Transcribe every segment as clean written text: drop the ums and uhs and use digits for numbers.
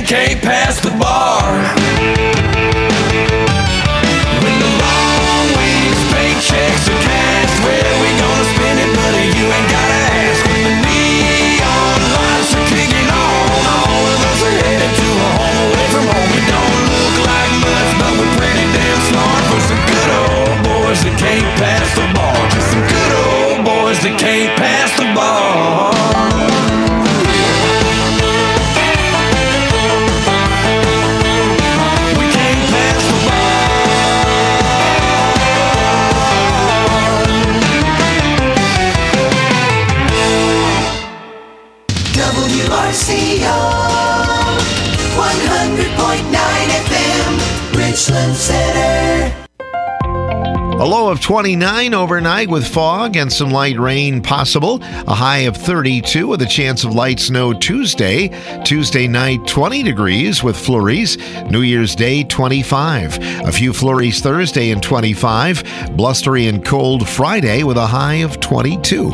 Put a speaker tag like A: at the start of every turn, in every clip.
A: can't pass the bar. When the long weeks, paychecks are cash, where we gonna spend it, buddy? You ain't gotta ask. When the neon lights are kicking on, all of us are headed to a home away from home. We don't look like much, but we're pretty damn smart. For some good old boys that can't pass the bar. Just some good old boys that can't pass the bar.
B: WRCO 100.9 FM, Richland Center.
C: A low of 29 overnight with fog and some light rain possible. A high of 32 with a chance of light snow Tuesday. Tuesday night, 20 degrees with flurries. New Year's Day, 25. A few flurries Thursday and 25. Blustery and cold Friday with a high of 22.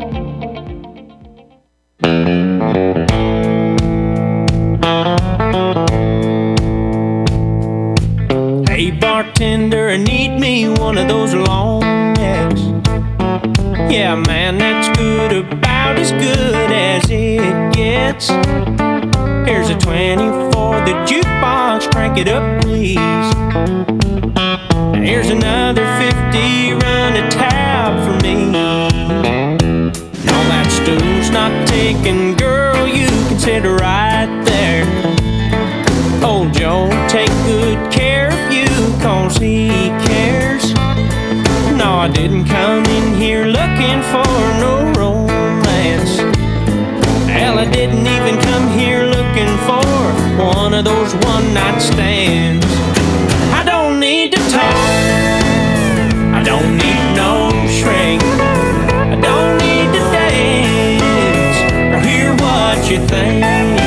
D: Hey bartender, I need me one of those long necks. Yeah man, that's good, about as good as it gets. Here's a 20 for the jukebox, crank it up please. Here's another 50, run a tab for me. No, that stool's not taken, girl, you can sit right there. Old Joe, take good care of you, cause he cares. No, I didn't come in here looking for no romance. Hell, I didn't even come here looking for one of those one-night stands. I don't need to talk, I don't need no shrink, I don't need to dance or hear what you think.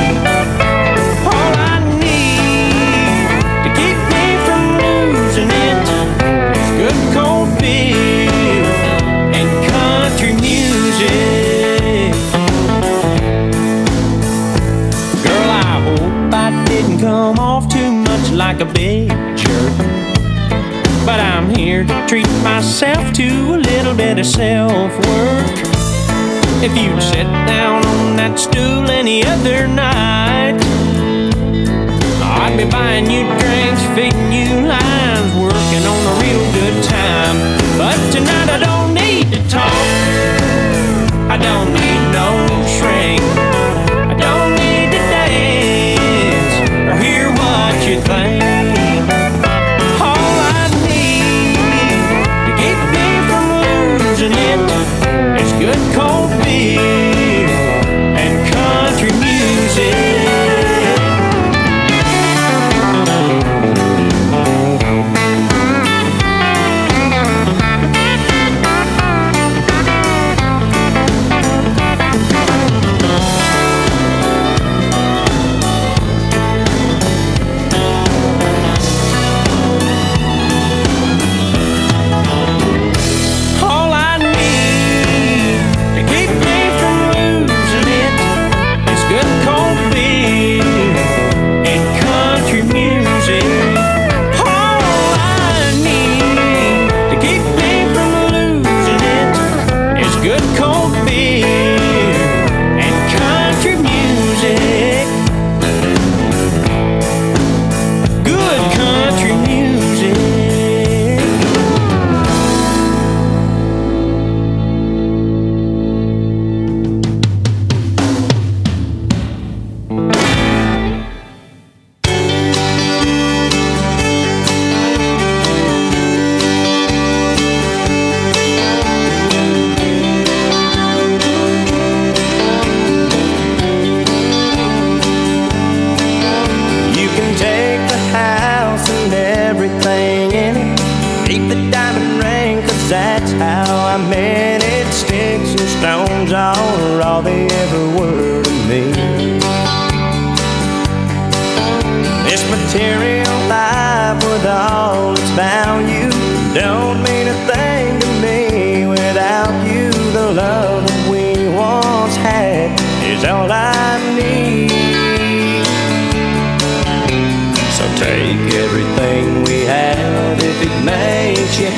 D: Come off too much like a big jerk, but I'm here to treat myself to a little bit of self-work. If you'd sit down on that stool any other night, I'd be buying you drinks, feeding you lines, working on a real good time. But tonight I don't need to talk, I don't need no shrink, I don't need to dance or hear what you think. All I need to keep me from losing it is good cold beer and country music.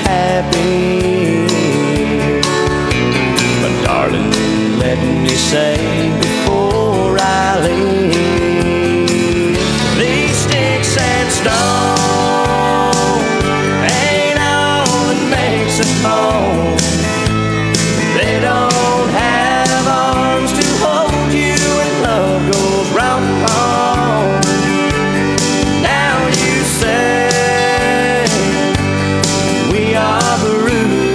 D: happy. But darling, let me say before I leave, these sticks and stones ain't all that makes a home. They don't have arms to hold you when love goes round and round. Now you say we are the root.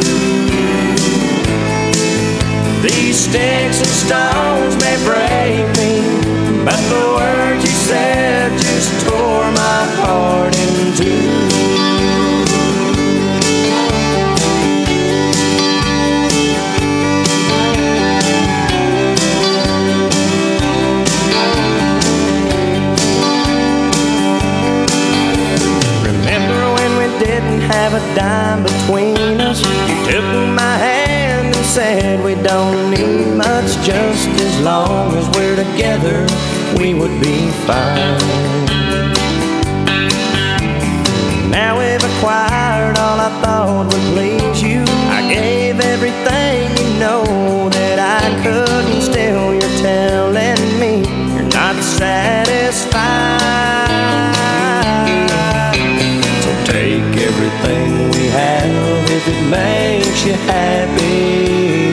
D: These sticks and stones may break me, but the words you said just tore my heart in two. Have a dime between us. You took my hand and said we don't need much, just as long as we're together we would be fine. Now we've acquired all I thought would please you. I gave everything, you know that I could, and still you're telling me you're not satisfied. Take everything we have if it makes you happy.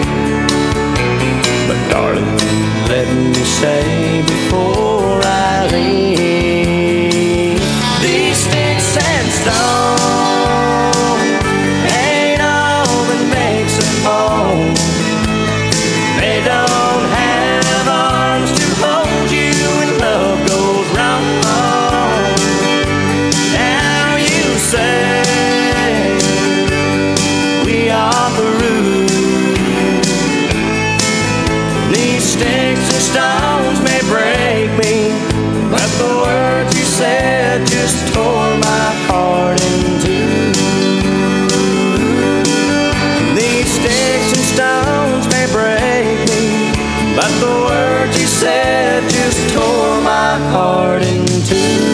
D: But darling, let me say before I leave, these sticks and stones ain't all that makes a home. They don't have arms to hold you when love goes round and round. Say we are the root. These sticks and stones may break me, but the words you said just tore my heart in two. These sticks and stones may break me, but the words you said just tore my heart in two.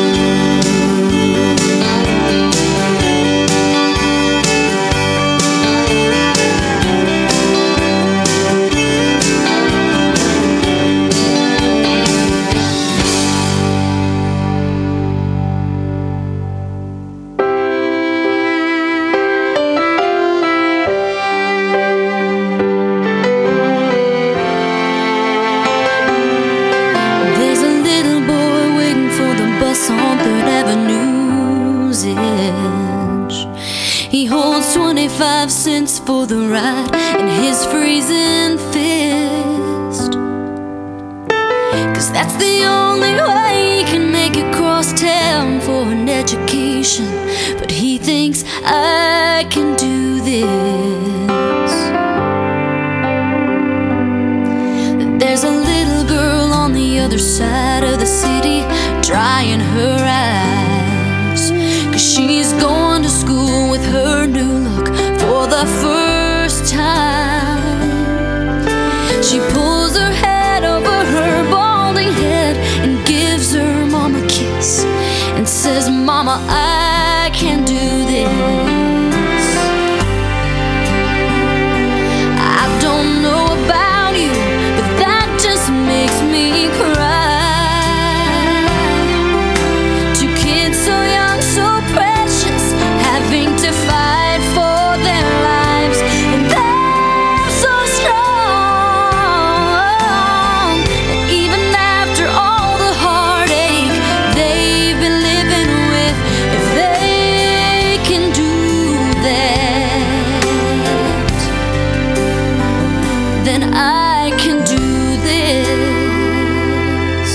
E: He holds 25 cents for the ride in his freezing fist, 'cause that's the only way he can make it cross town for an education. But he thinks I can do this. There's a little girl on the other side of the city drying her eyes, 'cause she's going to school with her new look for the first time. She pulls her head over her balding head and gives her mom a kiss and says, "Mama, I can do this." I don't know about you, but that just makes me cry. Two kids so young, so precious, having to fight for their lives, and they're so strong. And even after all the heartache they've been living with, if they can do that, then I can do this.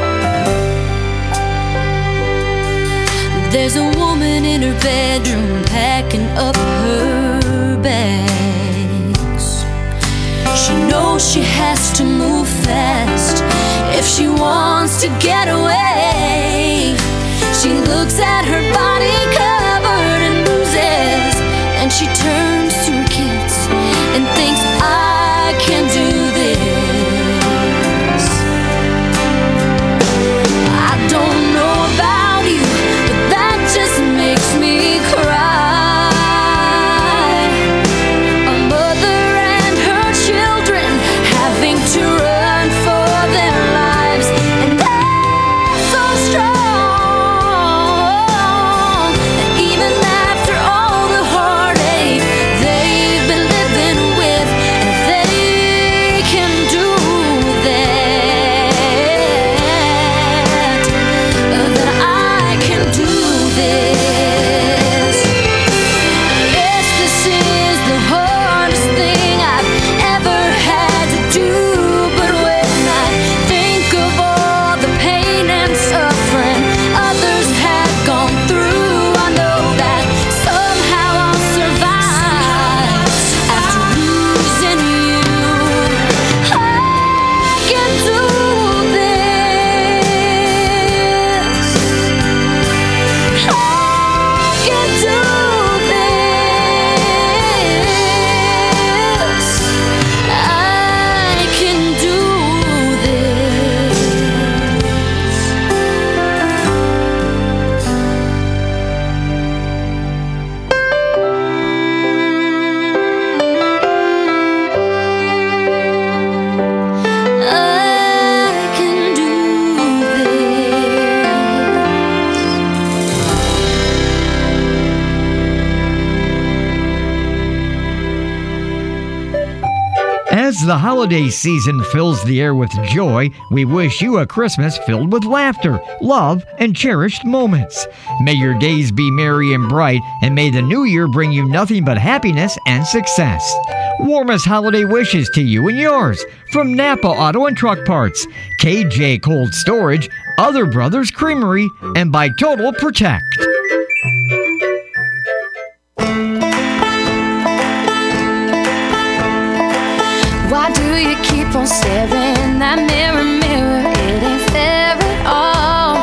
E: There's a woman in her bedroom packing up her bags. She knows she has to move fast if she wants to get away. She looks at her body covered in bruises, and she turns to her kids and thinks, I can do this. I don't know about you, but that just makes me cry.
F: As the holiday season fills the air with joy, we wish you a Christmas filled with laughter, love, and cherished moments. May your days be merry and bright, and may the new year bring you nothing but happiness and success. Warmest holiday wishes to you and yours from Napa Auto and Truck Parts, KJ Cold Storage, Other Brothers Creamery, and by Total Protect.
E: Why do you keep on staring in that mirror, mirror? It ain't fair at all.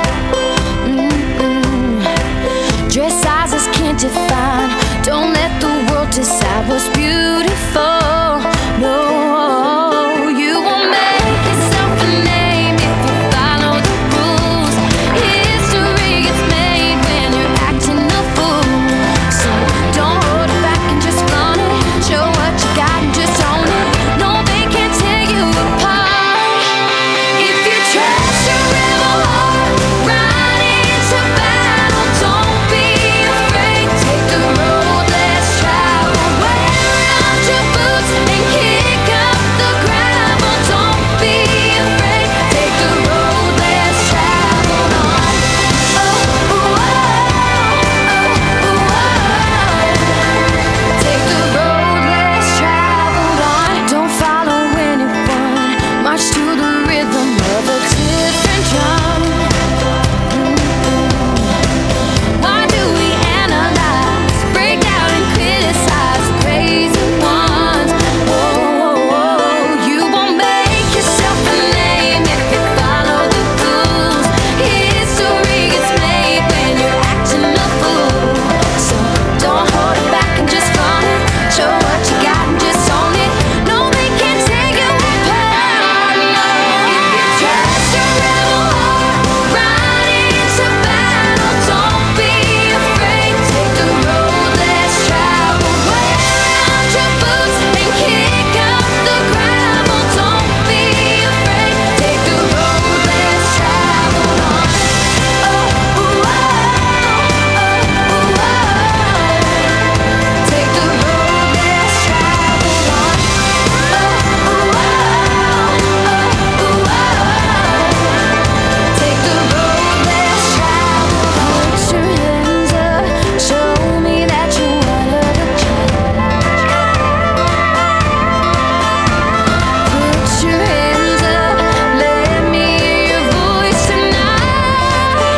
E: Dress sizes can't define. Don't let the world decide what's beautiful. No, you won't make yourself a name if you follow the rules. History gets made when you're acting a fool. So don't hold it back and just flaunt it. Show what you got and just own it. No, they can't tear you apart. If you trust your rebel heart, ride into battle. Don't be afraid. Take the road less traveled. Wear out your boots and kick up the gravel. Don't be afraid. Take the road less traveled on. Take the road less traveled on. Don't follow anyone. March to the rhythm of a different drum. Why do we analyze, break down and criticize crazy ones? You won't make yourself a name if you follow the rules. History gets made when you're acting a fool. So don't hold it back and just flaunt it. Show what you got and just own it. No, they can't tear you apart. If you trust your rebel heart, ride into battle. Don't be afraid. Take the road less traveled. Wear out your boots and kick up the gravel. Don't be afraid. Take the road less traveled on. Take the road less traveled on. Take the road less traveled on. Put your hands up, show me that you wanna change. Put your hands up, let me hear your voice tonight.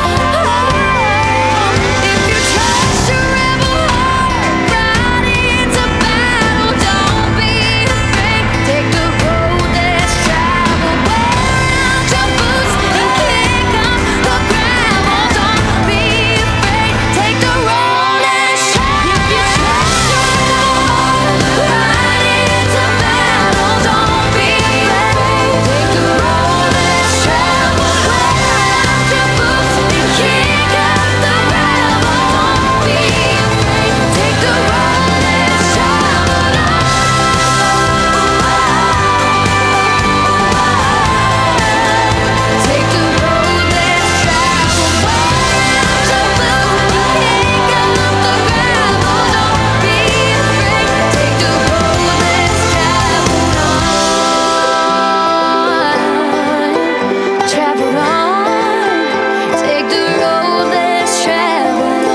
E: If you trust your rebel heart, ride into battle. Don't be afraid. Take the road less traveled. Wear out your boots and kick up the gravel. Don't be afraid. Take the road less traveled. If you trust your rebel heart, ride into battle. Don't be afraid. Take the road less traveled. Wear out your boots and kick up the gravel. Don't be afraid. Take the road less traveled. Take the road less traveled. Wear out your boots and kick up the gravel. Don't be afraid. Take the road less traveled on. Traveled on. Take the road less traveled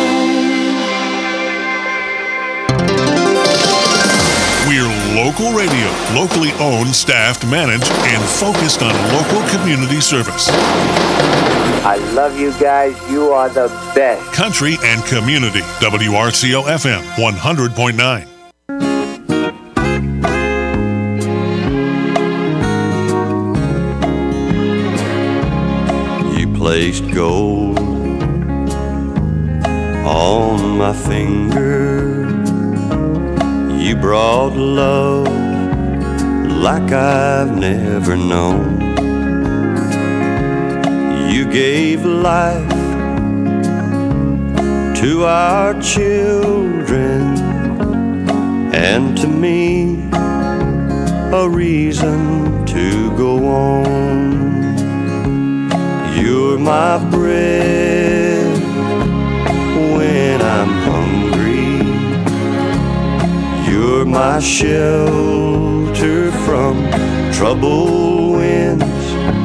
E: on.
G: We're local radio, locally owned, staffed, managed, and focused on local community service.
H: I love you guys. You are the best.
G: Country and community. WRCO FM 100.9.
I: You placed gold on my finger. You brought love like I've never known. You gave life to our children, and to me a reason to go on. You're my bread when I'm hungry. You're my shelter shelter from troubled winds.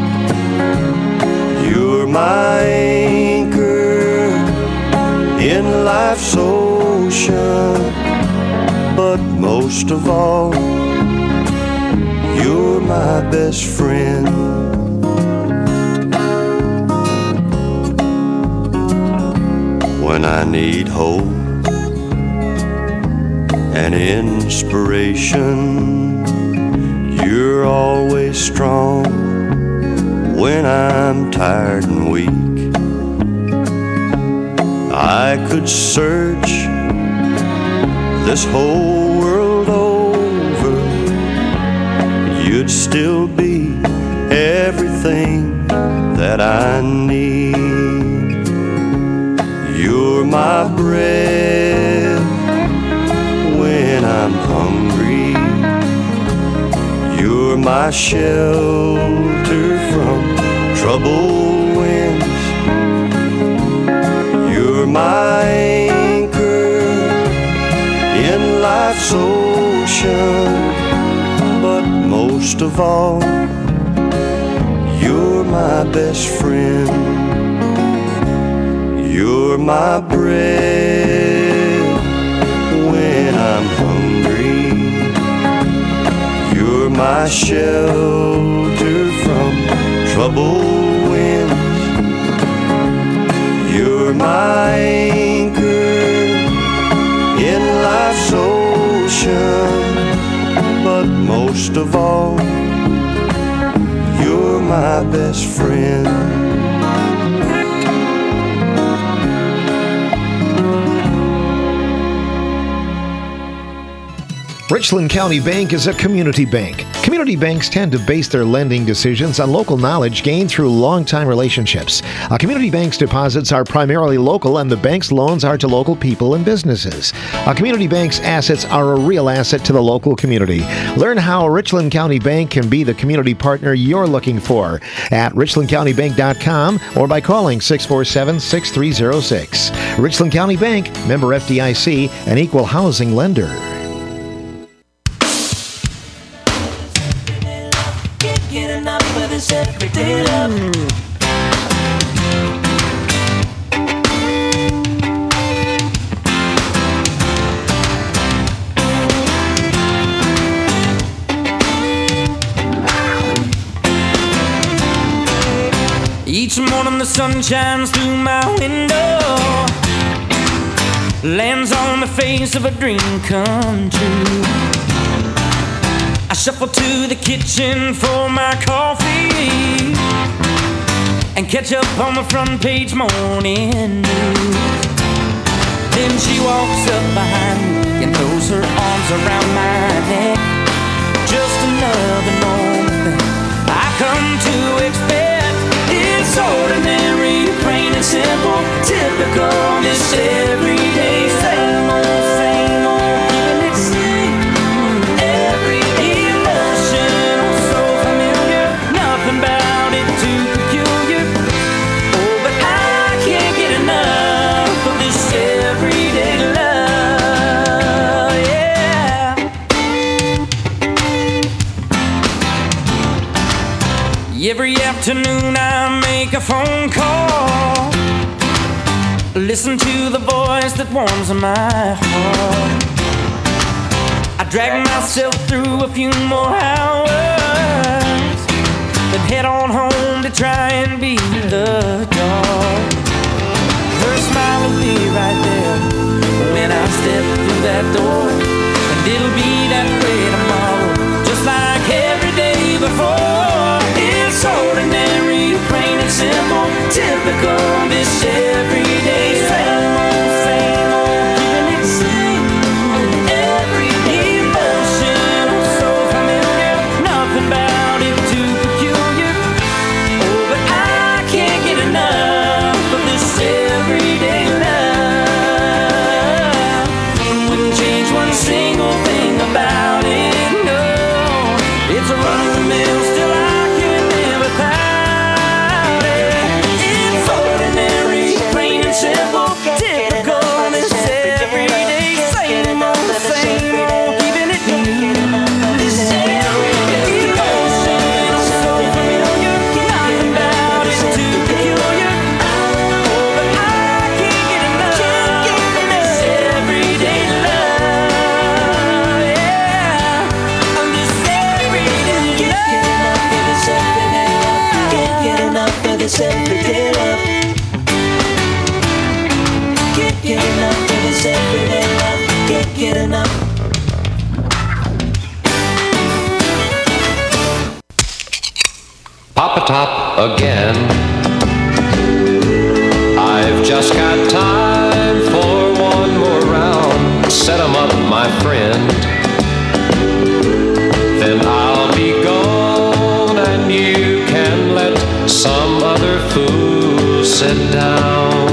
I: You're my anchor in life's ocean, but most of all, you're my best friend. When I need hope and inspiration, you're always strong when I'm tired and weak. I could search this whole world over, you'd still be everything that I need. You're my bread when I'm hungry. You're my shelter from troubled winds. You're my anchor in life's ocean, but most of all, you're my best friend. You're my bread when I'm hungry. You're my shelter from troubled winds. You're my anchor in life's ocean, but most of all, you're my best friend.
C: Richland County Bank is a community bank. Community banks tend to base their lending decisions on local knowledge gained through long-time relationships. A community bank's deposits are primarily local, and the bank's loans are to local people and businesses. A community bank's assets are a real asset to the local community. Learn how Richland County Bank can be the community partner you're looking for at richlandcountybank.com or by calling 647-6306. Richland County Bank, member FDIC, an equal housing lender.
B: Everyday love.
D: Each morning the sun shines through my window, lands on the face of a dream come true. I shuffle to the kitchen for my coffee and catch up on the front page morning news. Then she walks up behind me and throws her arms around my neck. Just another normal thing I come to expect. It's ordinary, plain and simple, typical, this everyday, same old, keeping it same. Everyday emotion, so familiar, nothing about it too peculiar. Oh, but I can't get enough of this everyday love, yeah. Every afternoon I make a phone call, listen to the voice that warms my heart. I drag myself through a few more hours, then head on home to try and beat the dark. Her smile will be right there when I step through that door, and it'll be that way tomorrow, just like every day before. It's ordinary, plain and simple, typical, this everyday, same old, keeping it same. Everyday emotion, so familiar, nothing about it too peculiar. Oh, but I can't get enough of this everyday love. Wouldn't change one single thing about it, no. It's a run-of-the-mill, still I can't live without it. It's ordinary, plain and simple, typical, this everyday, same old, keeping it new. This everyday
B: this everyday love. Can't get enough of this everyday love. Can't get enough.
J: Papa Top again. I've just got time for one more round. Set 'em up, my friend. Then I'll be gone and you can let some other fool sit down.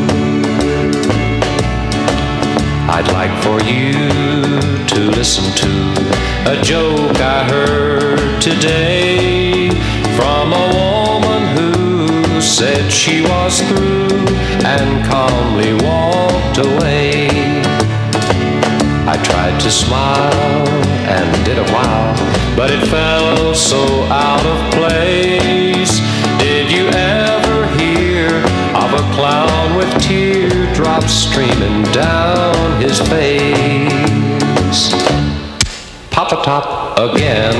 J: I'd like for you to listen to a joke I heard today from a woman who said she was through and calmly walked away. I tried to smile and did a while, but it felt so out of place. Did you ever hear of a clown with teardrops streaming down his face? Papa Top again.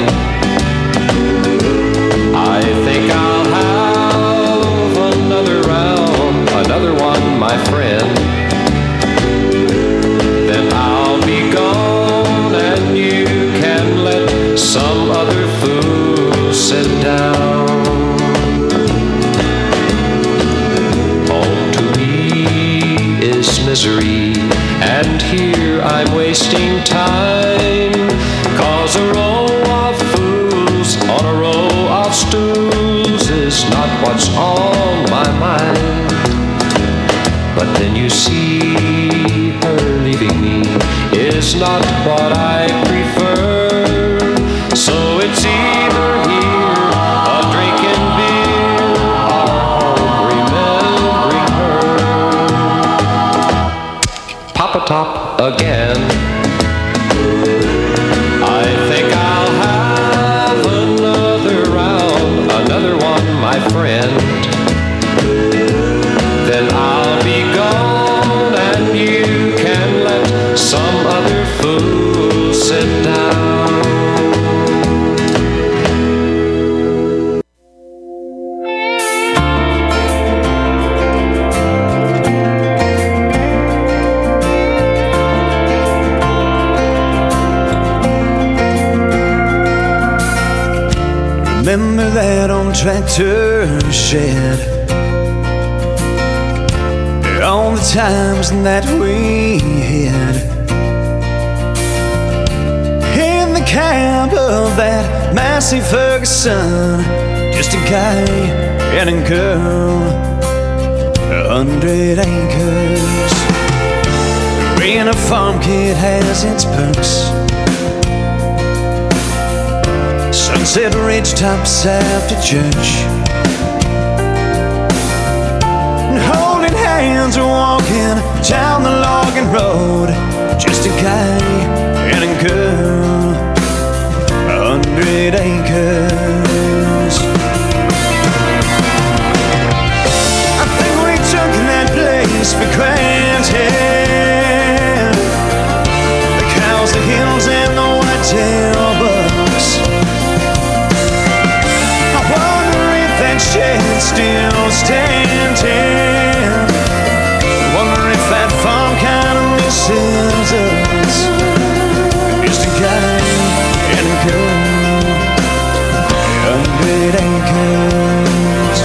J: I think I'll have another round, another one, my friend. Then I'll be gone and you can let some other fool sit down. Home to me is misery, and here I'm wasting time, 'cause a row of fools on a row of stools is not what's on my mind. But then you see, her leaving me is not what I prefer. So it's either here, a drinking beer, or home remembering her. Papa Top again. I think I'll have another round, another one, my friend. Then I'll be gone and you can let some other fool sit down.
I: Remember that old tractor shed, all the times that we had in the cab of that massive Ferguson, just a guy and a girl, 100 acres. Being a farm kid has its perks. Sunset ridge tops after church, and holding hands are walking down the logging road, just a guy and a girl, 100 acres. I think we took that place for granted, the cows, the hills, and the whitetail bucks. That shed still standing. Wonder if that farm kind of misses us. Just a guy and a girl, 100 acres.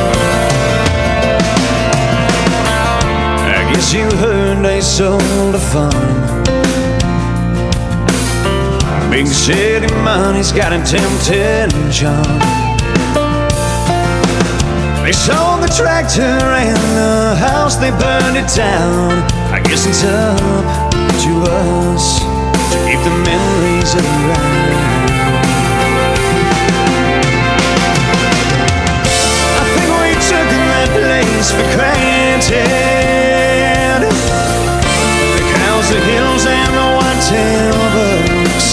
I: I guess you heard they sold a farm. Big city money's got a tempting charm. They sold the tractor and the house, they burned it down. I guess it's up to us to keep the memories around. I think we took that place for granted, the cows, the hills, and the whitetail bucks.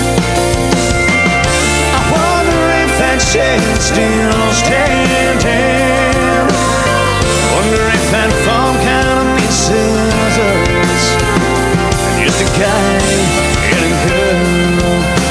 I: I wonder if that shed's still standing. Wonder if that farm kind of misses us. Just a guy and a girl,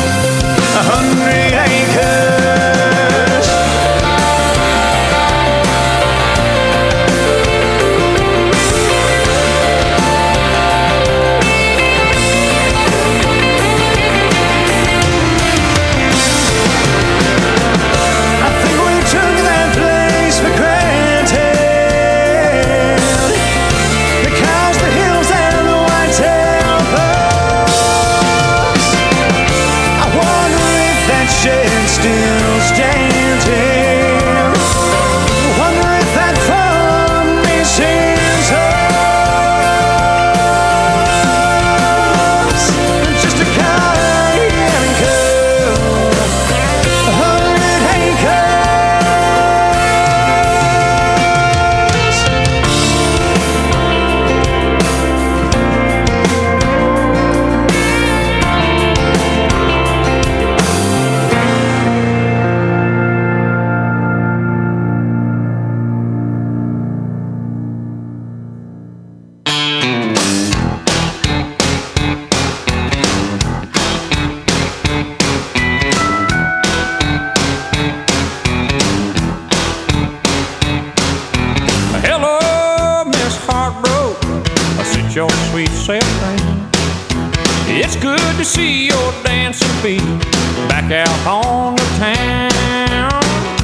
D: good to see your dancing feet back out on the town.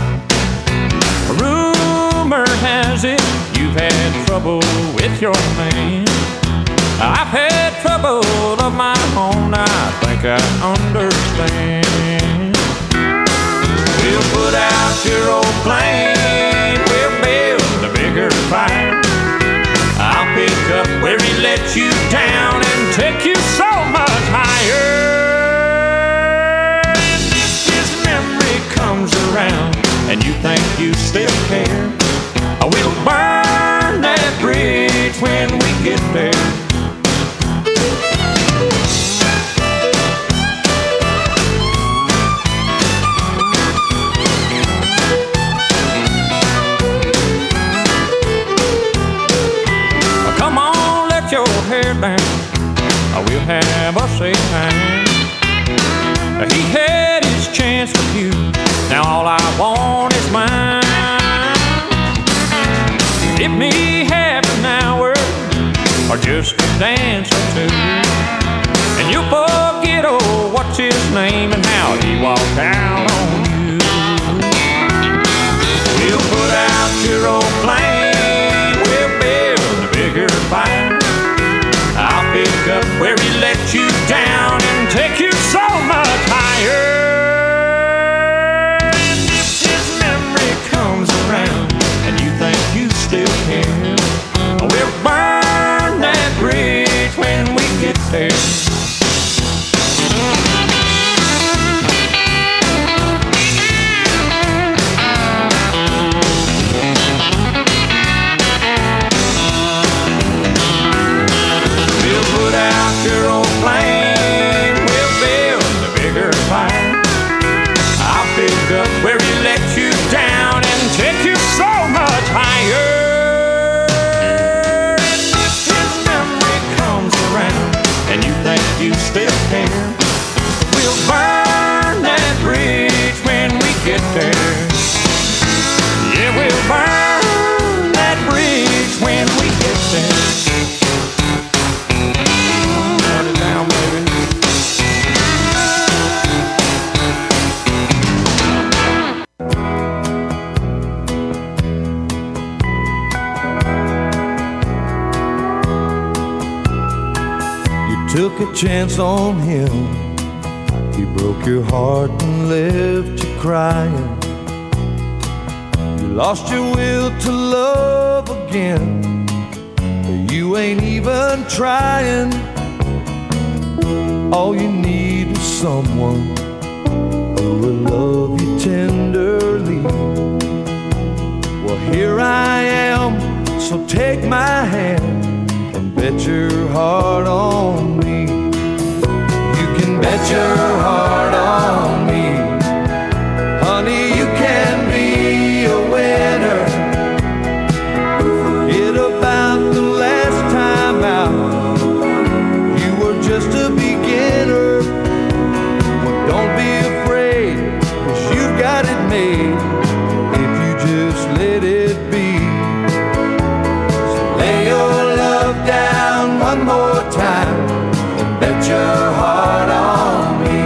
D: Rumor has it you've had trouble with your man. I've had trouble of my own, I think I understand. We'll put out your old flame, we'll build a bigger fire. I'll pick up where he let you down and take you so much higher. His memory comes around and you think you still care. We'll burn that bridge when we get there. Come on, let your hair down. We'll have us a time. He had his chance with you. Now all I want is mine. Give me half an hour or just a dance or two, and you'll forget, oh, what's his name and how he walked out on you. We'll put out your old flame, we'll build a bigger fire. I'll pick up where he let you down and take you so much higher. His memory comes around and you think you still care. We'll burn that bridge when we get there. We'll put out your old flame, we'll build a bigger fire. I'll pick up where he let you down and take you so much higher. And you think you still care. We'll burn that bridge when we get there. Yeah, we'll burn that bridge when we get there. Turn it down, baby.
I: Took a chance on him. He broke your heart and left you crying. You lost your will to love again. You ain't even trying. All you need is someone who will love you tenderly. Well, here I am, so take my hand and bet your heart on me. You can bet your heart on me. Honey, you can be a winner. Forget about the last time out. You were just a beginner. Don't be afraid, 'cause you've got it made if you just let it be. So lay your love down one more time and bet your heart on me.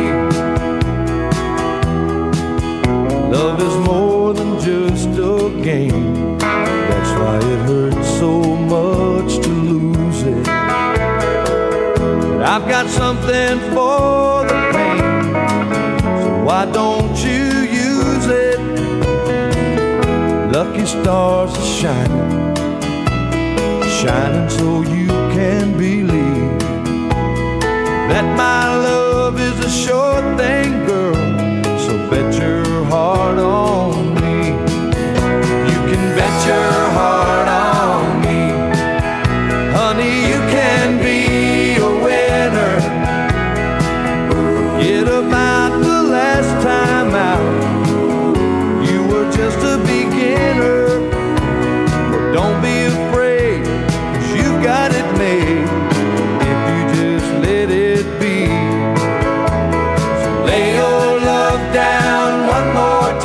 I: Love is more than just a game. That's why it hurts so much to lose it. But I've got something for the pain, so why don't you use it? Lucky stars are shining, shining so you can believe that my love is a sure thing, girl. So bet your heart on me. You can bet your heart on me. Honey, you can be a winner. Forget about the last time out. You were just a beginner. But don't be afraid, 'cause you've got it made if you just let it be. So lay your love down one more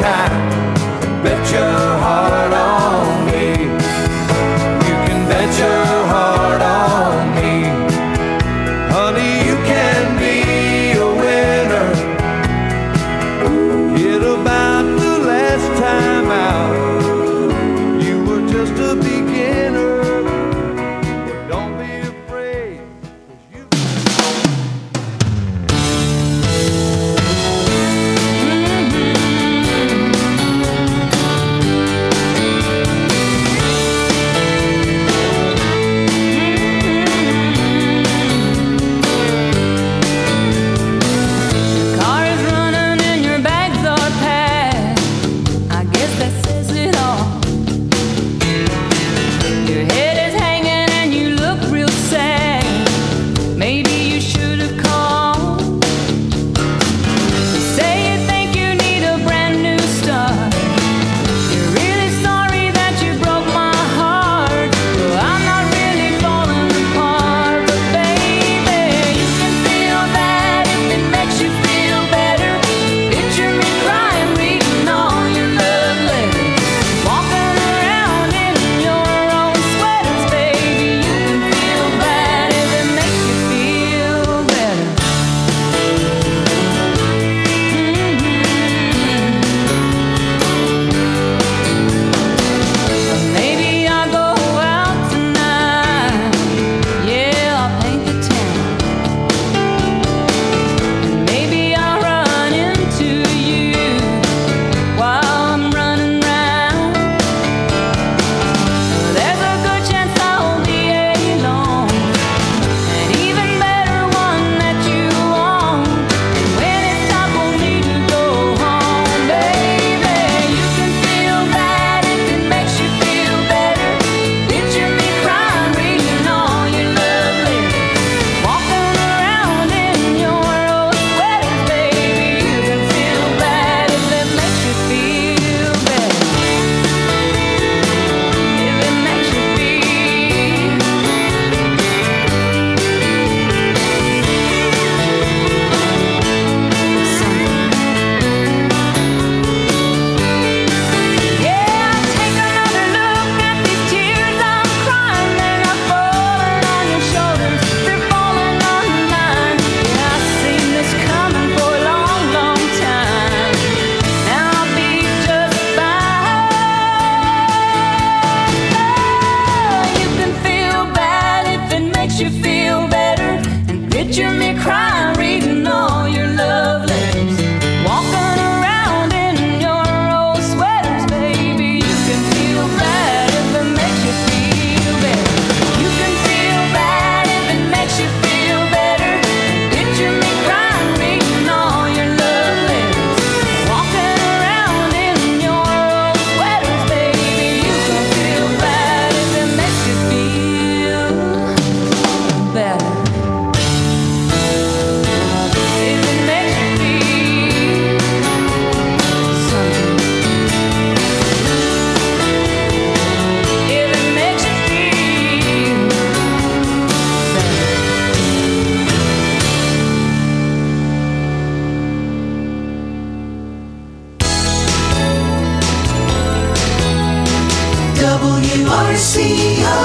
B: KYCO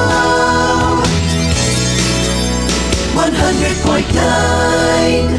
B: 100.9.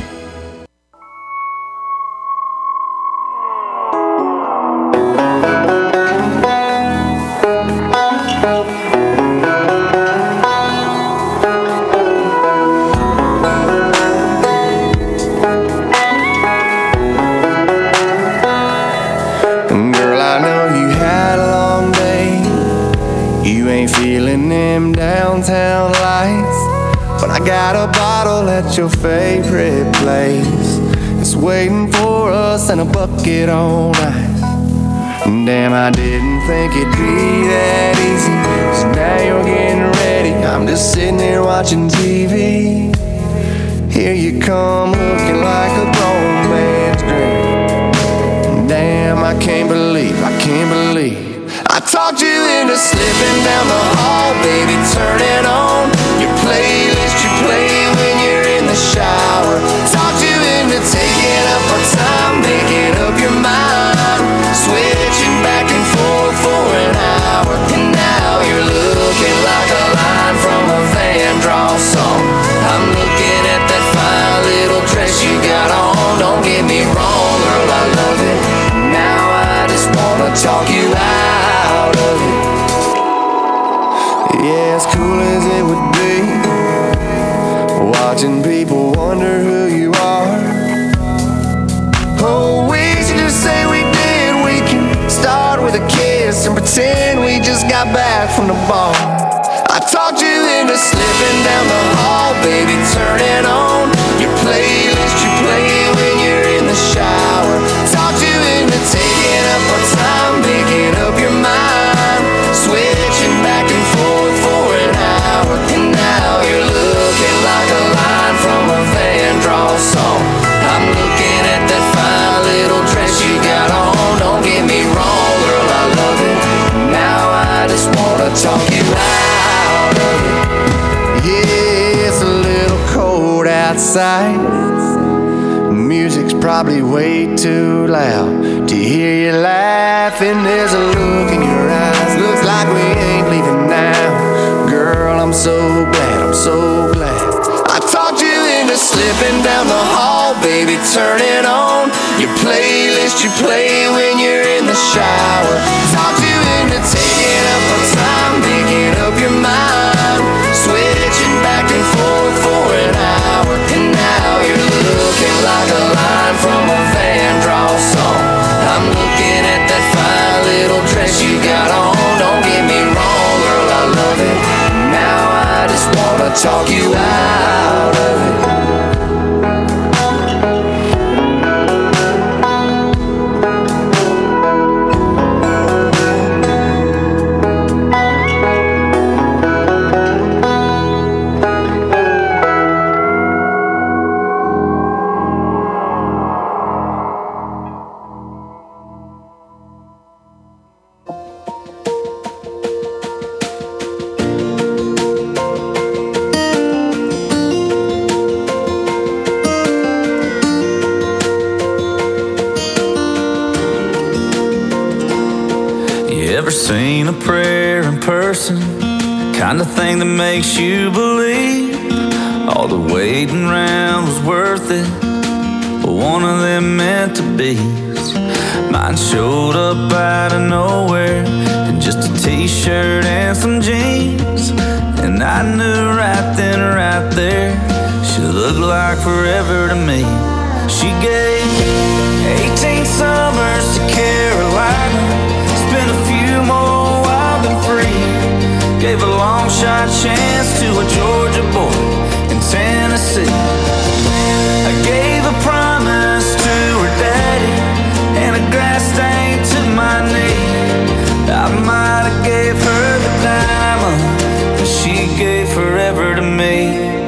K: Girl, I know you had a long day. You ain't feeling them downtown lights, but I got a bottle at your favorite place. It's waiting for us in a bucket on ice. Damn, I didn't think it'd be that easy. 'Cause now you're getting ready. I'm just sitting here watching TV. Here you come looking like a grown man's dream. Damn, I can't believe I talked you into slipping down the hall, baby, turn it on. Your playlist you play when you're in the shower. Talked you into taking up our time, making up your mind, switching back and forth for an hour. And now you're looking like a line from a Van Draw song. I'm looking at that fine little dress you got on. Don't get me wrong, girl, I love it. Now I just wanna talk you out of it. Yeah, as cool as it would be, watching people wonder who you are. Oh, we should just say we did. We can start with a kiss and pretend we just got back from the bar. I talked you into slipping down the hall, baby, turn it on. Your playlist you play when you're in the shower. Talked you into taking up our time, making up your mind, switching back and forth for an hour. And now you're looking like a line from a Van Draw song. I'm looking at that fine little dress you got on. Don't get me wrong, girl, I love it. Now I just wanna talk you out of it. Yeah, it's a little cold outside. Music's probably way too loud to hear you laughing. There's a look in your eyes, looks like we ain't leaving now. Girl, I'm so glad, I talked you into slipping down the hall, baby, turn it on. Your playlist you play when you're in the shower. Talked you into taking up our time, making up your mind, switching back and forth for an hour. And now you're looking like a line from a Van Draw song. I'm looking at that fine little dress you got on. Don't get me wrong, girl, I love it. Now I just wanna talk you out of it.
A: Seen a prayer in person, kind of thing that makes you believe all the waiting around was worth it. But one of them meant to be. Mine showed up out of nowhere in just a t-shirt and some jeans, and I knew right then, right there, she looked like forever to me. She gave 18 summers to Carolina, spent a few more wild and free, gave a long shot chance to a Georgia boy in Tennessee. I gave a promise to her daddy and a grass stain to my knee. I might have gave her the diamond, but she gave forever to me.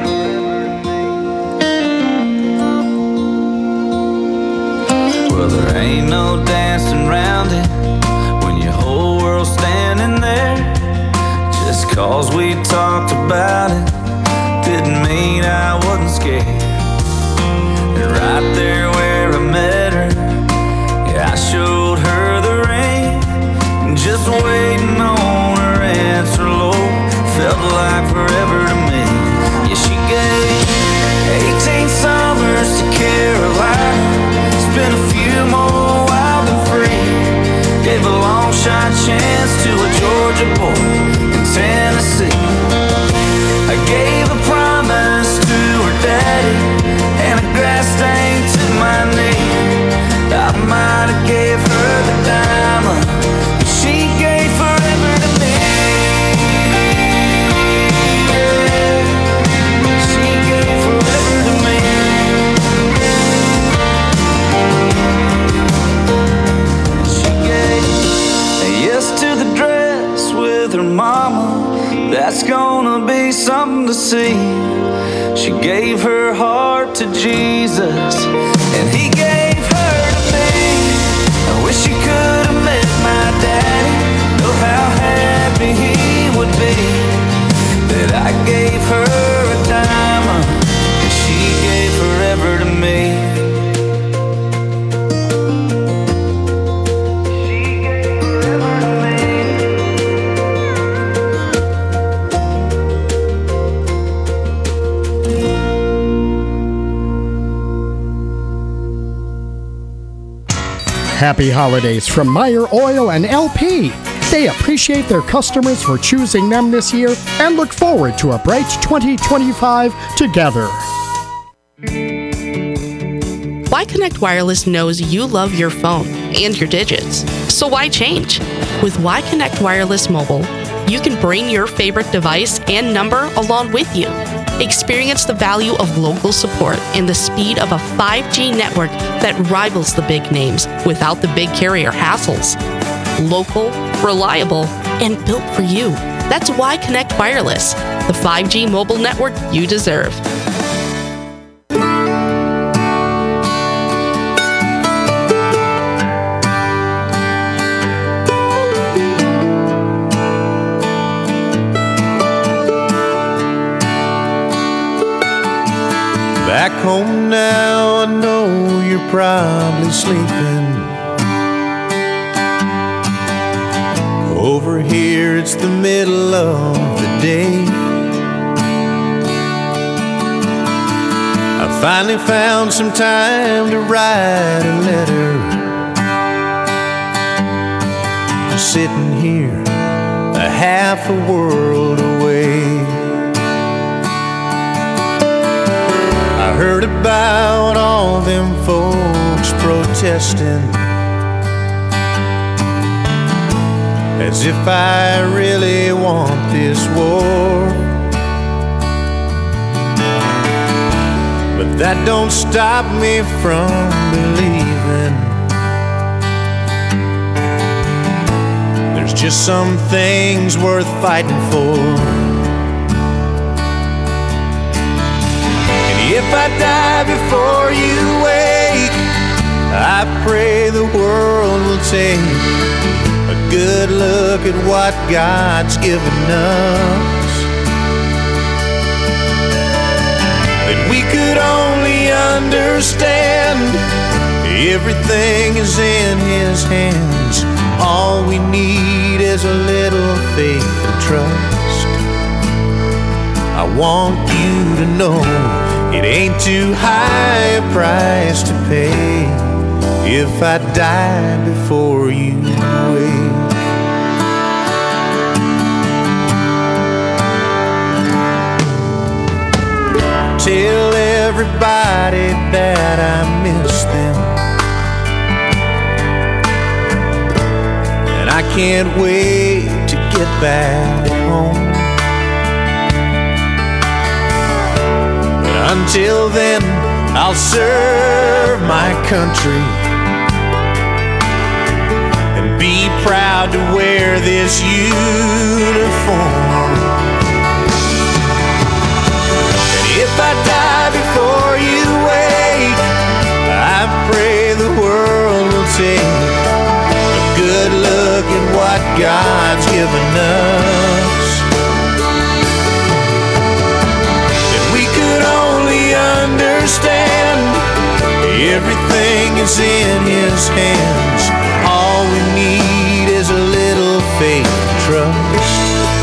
A: Well, there ain't no dancing around it when your whole world's standing there. Just 'cause we talked about it didn't mean I wasn't scared. And right there where I met her, yeah, I showed her the ring, just waiting on her answer. might have gave her the diamond, but she gave forever to me. She gave forever to me. She gave a yes to the dress with her mama. That's gonna be something to see. She gave her heart to Jesus, and he gave her to me. I wish she could have met my daddy. Know how happy he would be that I gave her a diamond, and she gave forever to me. She gave forever to me.
L: Happy holidays from Meyer Oil and LP. They appreciate their customers for choosing them this year and look forward to a bright 2025 together.
M: Y-Connect Wireless knows you love your phone and your digits, so why change? With Y-Connect Wireless Mobile, you can bring your favorite device and number along with you. Experience the value of local support and the speed of a 5G network that rivals the big names without the big carrier hassles. Local, reliable, and built for you. That's Y-Connect Wireless, the 5G mobile network you deserve.
I: Back home now, I know you're probably sleeping. Over here, it's the middle of the day. I finally found some time to write a letter. Just sitting here, a half a world away. I heard about all them folks protesting, as if I really want this war. But that don't stop me from believing there's just some things worth fighting for. If I die before you wake, I pray the world will take a good look at what God's given us. That we could only understand everything is in His hands. All we need is a little faith and trust. I want you to know it ain't too high a price to pay if I die before you wake. Tell everybody that I miss them, and I can't wait to get back home. Until then, I'll serve my country and be proud to wear this uniform. And if I die before you wake, I pray the world will take a good look at what God's given us. Understand everything is in His hands. All we need is a little faith and trust.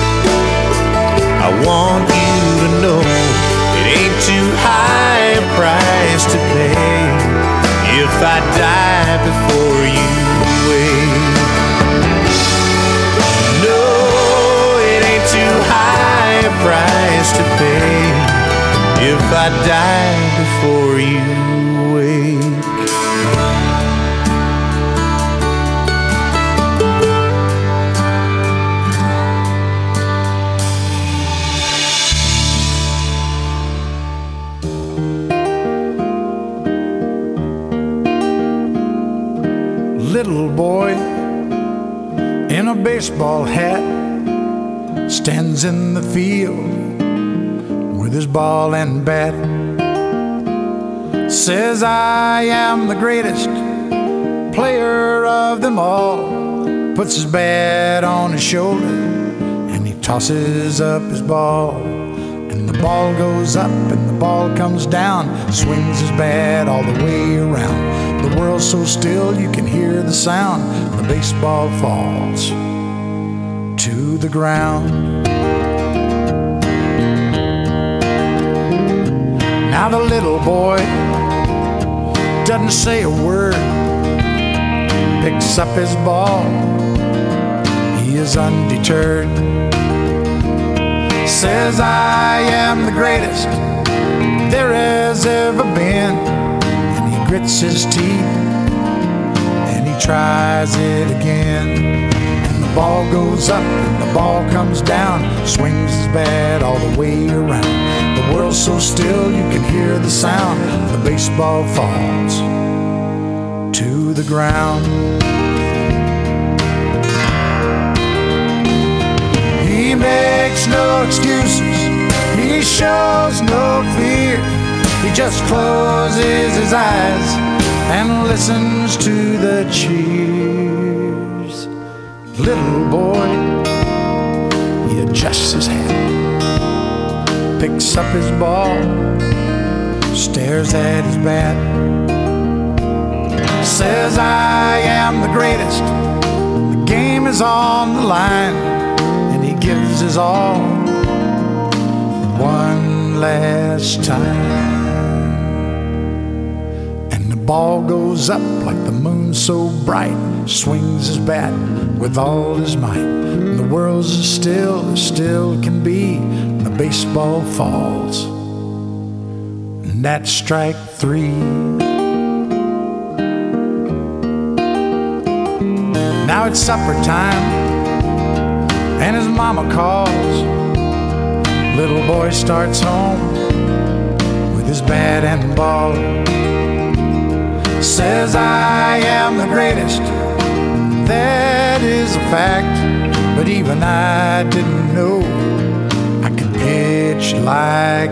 I: I want you to know it ain't too high a price to pay if I die before you wake. No, it ain't too high a price to pay if I die before you wake.
N: little boy in a baseball hat stands in the field with his ball and bat. Says, I am the greatest player of them all. Puts his bat on his shoulder and he tosses up his ball. And the ball goes up and the ball comes down, swings his bat all the way around. The world's so still you can hear the sound. The baseball falls to the ground. Now the little boy doesn't say a word, picks up his ball, he is undeterred. Says, I am the greatest there has ever been. And he grits his teeth and he tries it again. And the ball goes up and the ball comes down, swings his bat all the way around. The world's so still you can hear the sound. The baseball falls to the ground. He makes no excuses, he shows no fear. He just closes his eyes and listens to the cheers. Little boy, he adjusts his hat, picks up his ball, stares at his bat. Says, I am the greatest, the game is on the line. And he gives his all one last time. And the ball goes up like the moon so bright, swings his bat with all his might. And the world's as still can be. And the baseball falls, and that's strike three. Now it's supper time, and his mama calls. Little boy starts home with his bat and ball. Says, I am the greatest, that is a fact. But even I didn't know I could pitch like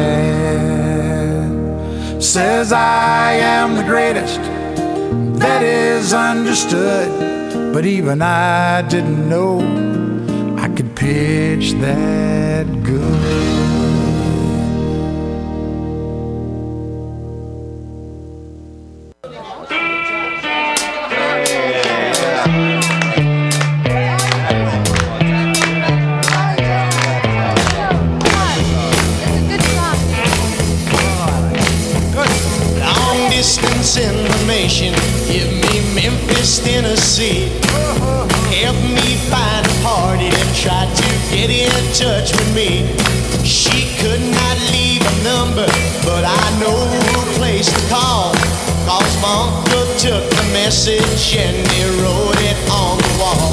N: that. Says, I am the greatest, that is understood. But even I didn't know I could pitch that good.
O: Long distance information, give me Memphis, Tennessee. Help me find a party that tried to get in touch with me. She could not leave a number, but I know a place to call. Cause my uncle took the message and he wrote it on the wall.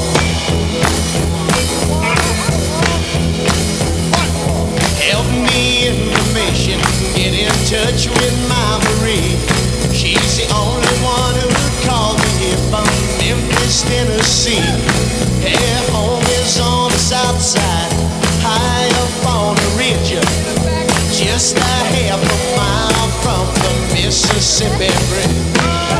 O: Help me information, get in touch with my Marie. She's the only one who would call me here from Memphis, Tennessee. Her home is on the south side, high up on the ridge, just a half a mile from the Mississippi Bridge.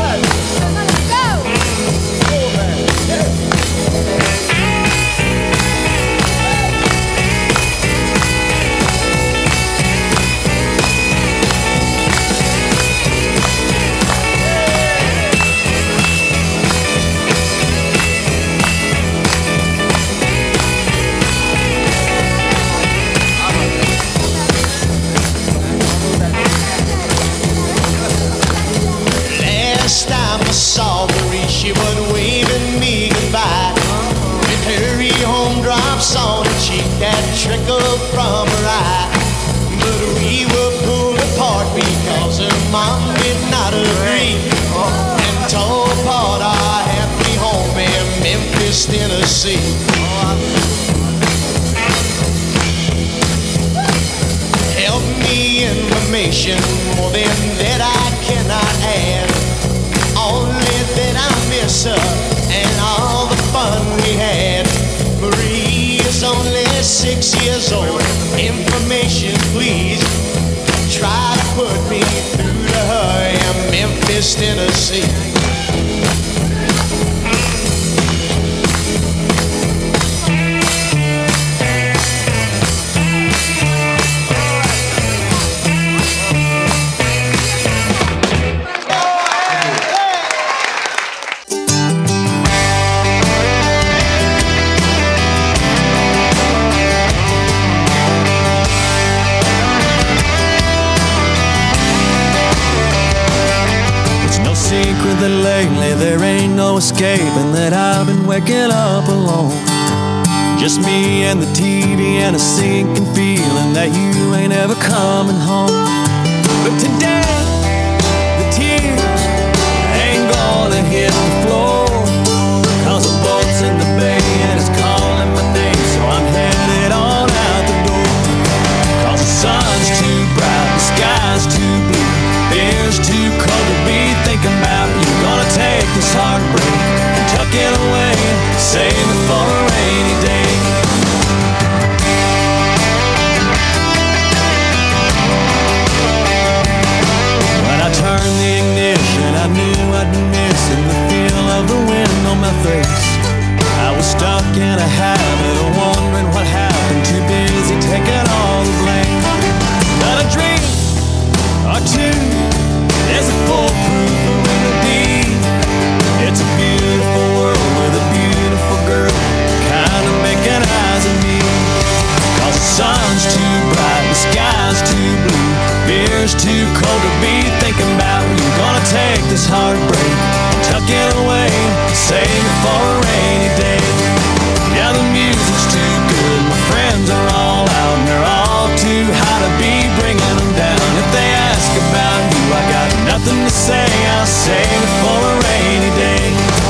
O: She was waving me goodbye with her home drops on her cheek that trickled from her eye. But we were pulled apart because her mom did not agree and tore apart our happy home in Memphis, Tennessee. Help me information, more than that I cannot add. Only that I miss her years old. Information, please. Try to put me through to her in Memphis, Tennessee.
I: That lately there ain't no escaping that I've been waking up alone. Just me and the TV and a sinking feeling that you ain't ever coming home. But today, the tears ain't gonna hit the floor, 'cause the boat's in the bay and it's calling my name, so I'm headed on out the door. 'Cause the sun's too bright, the sky's too blue, beer's too cold to be thinking about. Gonna take this heartbreak and tuck it away, save it for a rainy day. When I turned the ignition, I knew I'd be missing the feel of the wind on my face. I was stuck in a habit of wondering what happened, too busy taking all the blame. Not a dream or two, there's a foolproof remedy. It's a beautiful world with a beautiful girl kinda making eyes at me. 'Cause the sun's too bright, the sky's too blue, beer's too cold to be thinking about. You're gonna take this heartbreak, tuck it away, save it for a rainy day. Yeah, the music's too good, my friends are all out, and they're all too high to be bringing them down. If they ask about you, I got nothing to say, I'll save it for a rainy day.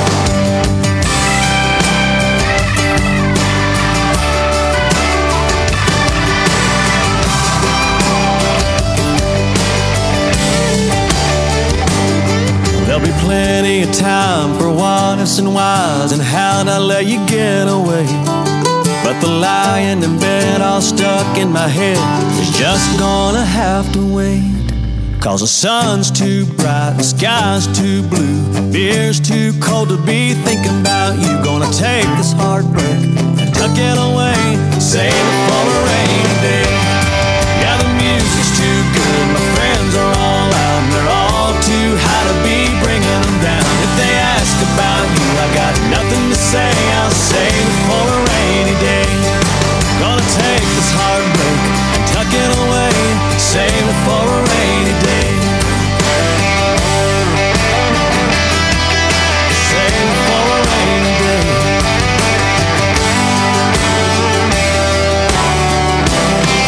I: There'll be plenty of time for what ifs and whys and how'd I let you get away. But the lying in bed all stuck in my head is just gonna have to wait. 'Cause the sun's too bright, the sky's too blue, beer's too cold to be thinking about you. Gonna take this heartbreak and tuck it away, save it for a rainy day. Yeah, the music's too good, my friends are all out, and they're all too high to be bringing them down. If they ask about you, I got nothing to say, I'll save it for a rainy day. Gonna take this heartbreak and tuck it away, save it for a rainy day. Save it for a rainy day.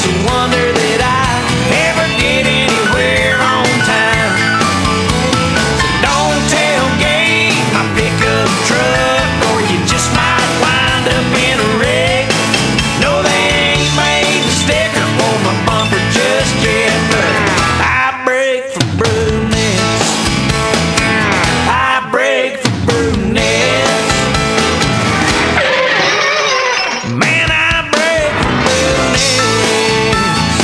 O: It's a wonder that I ever get anywhere on time. So don't tailgate my pickup truck, or you just might wind up in a wreck. No, they ain't made the sticker for my bumper just yet, but I break for brunettes. I break for brunettes. Man, I break for brunettes.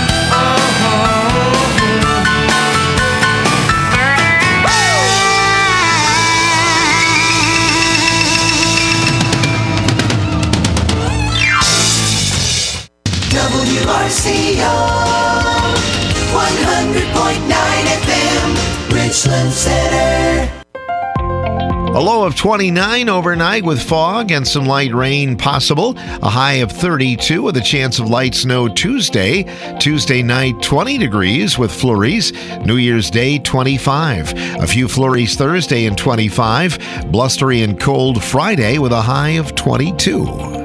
B: WRCO 100.9 FM, Richland Center.
C: A low of 29 overnight with fog and some light rain possible. A high of 32 with a chance of light snow Tuesday. Tuesday night, 20 degrees with flurries. New Year's Day, 25. A few flurries Thursday and 25. Blustery and cold Friday with a high of 22.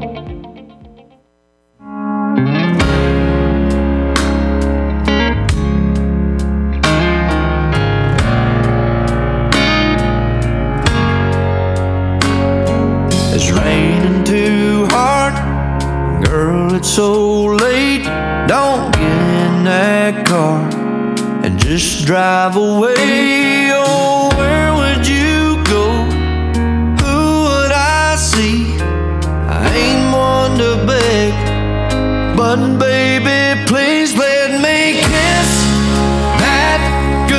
I: It's raining too hard, girl, it's so late. Don't get in that car and just drive away. Oh, where would you go? Who would I see? I ain't one to beg, but baby,